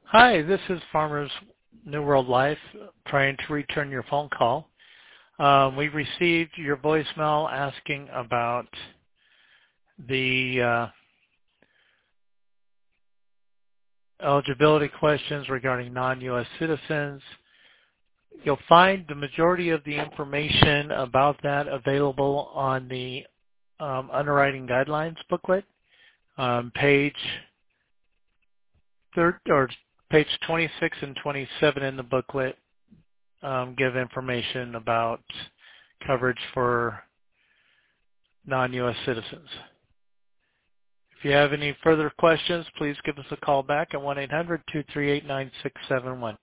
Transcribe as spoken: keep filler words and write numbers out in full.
Hi, this is Farmers New World Life trying to return your phone call. Um, we received your voicemail asking about the uh, eligibility questions regarding non-U S citizens. You'll find the majority of the information about that available on the um, Underwriting Guidelines booklet, um, page third or page twenty-six and twenty-seven in the booklet. Um, give information about coverage for non-U S citizens. If you have any further questions, please give us a call back at one eight hundred two three eight nine six seven one.